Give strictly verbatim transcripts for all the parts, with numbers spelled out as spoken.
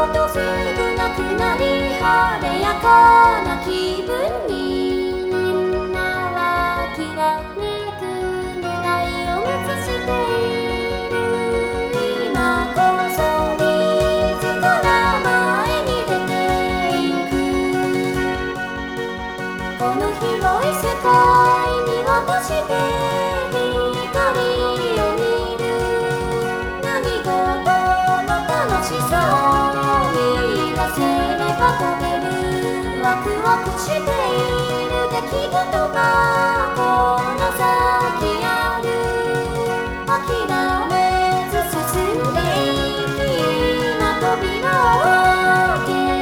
とすぐなくなり晴れやかな気分にみんなはきらめく未来を映している今こそ自ら前に出ていくこの広い世界見渡して光を見る何事も楽しさを見出せれば飛べるワクワクしている出来事がこの先ある諦めず進んでいき今扉を開け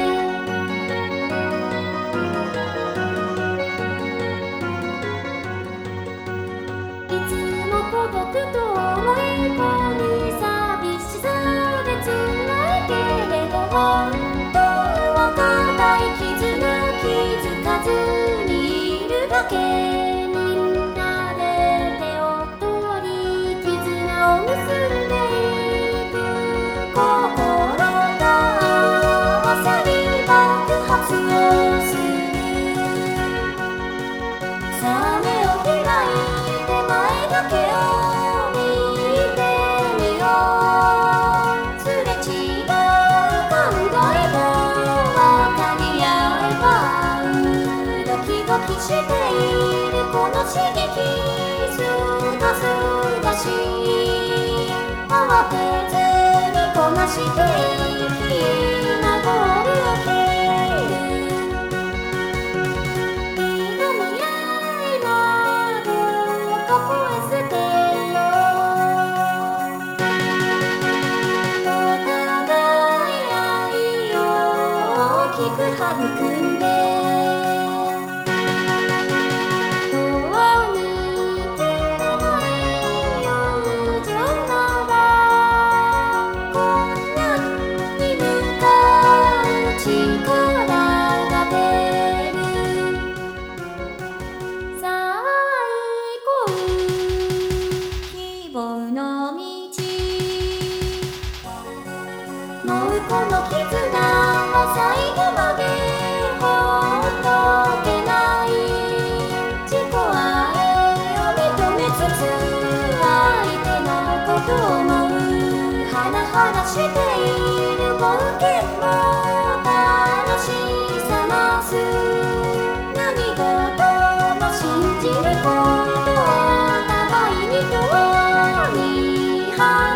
いつも孤独と思い込み寂しさで辛いけれど本当は固い絆気づかずにいるだけみんなで手を取り絆を結んでいく心が合わさり爆発をするさあ目を開いて前だけを見てみようすれ違う考えも分かり合えばドキドキしているこの刺激すがすがしい慌てずにこなしていき今ゴールを切る色見合いのどこへ捨てようお互い愛を大きく育んで遠抜けない友情なら困難に向かう力が出るさあ行こう希望の道もうこの絆は最後までほっとけない自己愛を認めつつ相手のことを思うハラハラしている冒険も楽しさ増す何事も信じることを互いに共に